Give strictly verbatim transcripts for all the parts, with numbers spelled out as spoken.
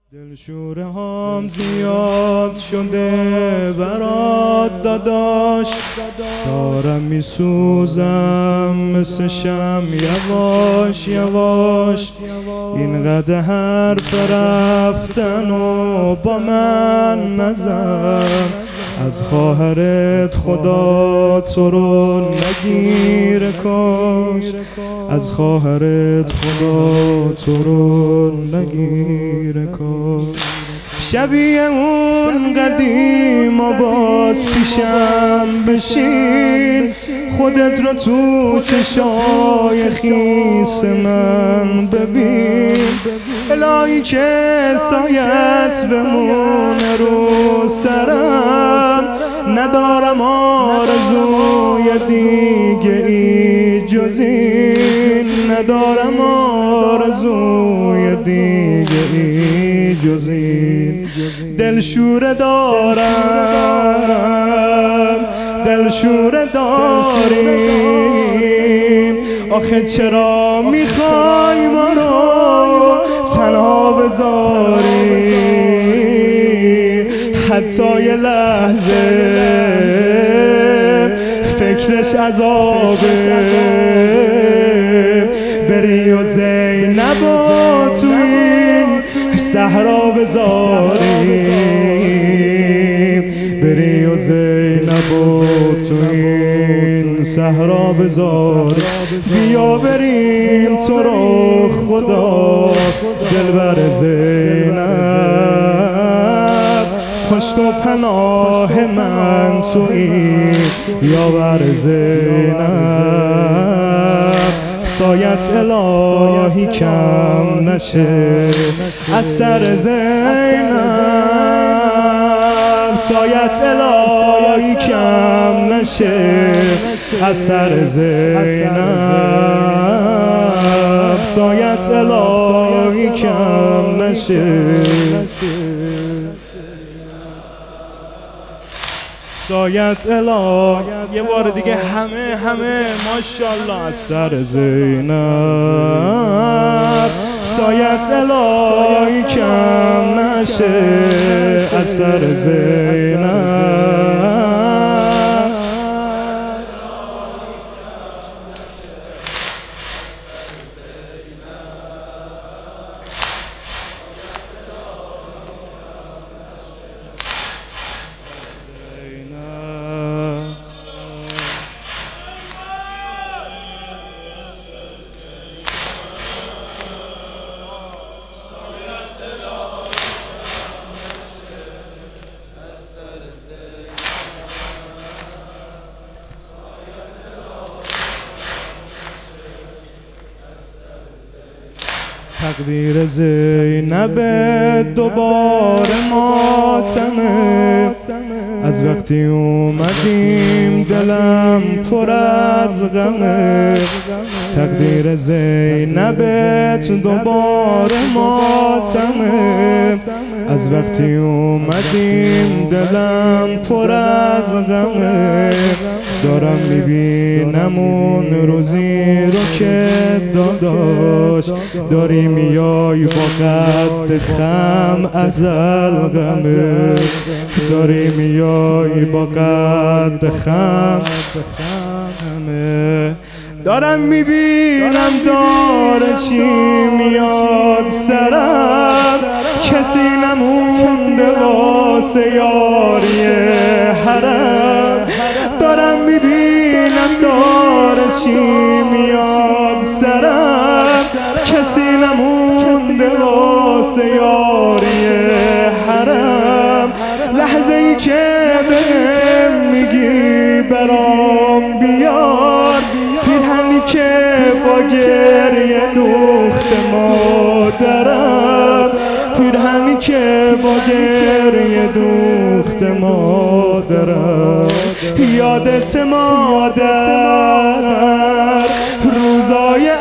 دلشوره هم زیاد شده برات داداش، دارم میسوزم مثل شم یواش یواش. اینقدر حرف رفتن و با من نزن، از خواهرت خدا تو رو نگیره کاش، از خواهرت خدا تو رو نگیره کاش. شبیه اون قدیم و باز پیشم بشین، خودت رو تو چشای خیس من ببین. الهی که سایت بمونه رو سرم، ندارم آرزوی دیگه ای جز این، ندارم آرزوی دیگه ای جز این. دلشوره دارم، دلشوره داریم، آخه چرا میخوای ما رو تنها بذاری؟ حتی یه لحظه فکرش عذابه، بری و زینب و تو این صحرا بذاریم، بری و زینب و تو این صحرا بذاریم. بیا بریم تو رو خدا دلبر زینب، پشت و پناه من تو این یاور زینب. سایت الهی کم نشه از سر زینب، سایت الهی کم نشه از سر زینب، سایت الهی کم نشه، سایت الهی. یه بار دیگه همه همه ماشاءالله از سر زینب، سایت الهی کم نشه از سر زینب. تقدیر زینب دوباره ماتمه، از وقتی اومدیم دلم پر از غمه. تقدیر زینب دوباره ماتمه، از وقتی اومدیم دلم پر از غمه. دارم میبینم اون روزی رو که داداش داری میای با قد خم ازل غمه، داری میای با قد خم غمه. دارم میبینم داره چی میاد سرم، کسی نمونده واسه یاری حرم. دارم میبینم داره چی میاد سرم، کسی نمونده واسه یاری حرم. لحظه ای که بهم میگی برام بیار، پیرهنی که با گریه دوخت مادرم، پیرهنی که با گریه دوخت مادرم. یادت مادر روزای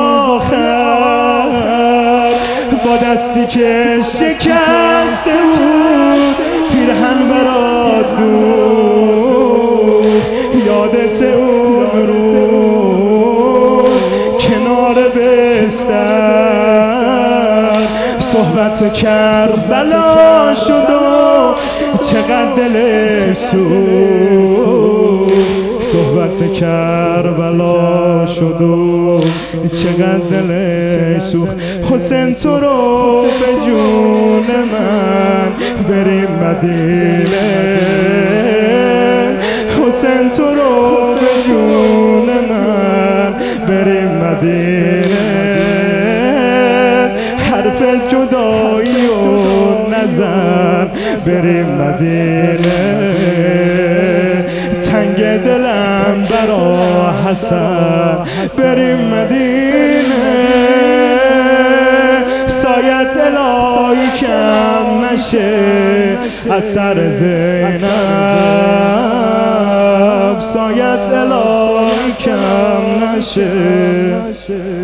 آخر، با دستی که شکسته بود پیرهن برات دوخت. یادت اون روز کنار بستر صحبت کربلا شد و چقدر دلش سوخت، صحبت کربلا شد و چقدر دلش سوخت. حسین تو رو به جون من بریم مدینه، حسین تو رو به جون من بریم مدینه، حرف جدایی و نظر بریم مدینه، تنگ دلم برا حسن بریم مدینه، سایت الهی کم نشه از سر زینب، سایت الهی کم نشه.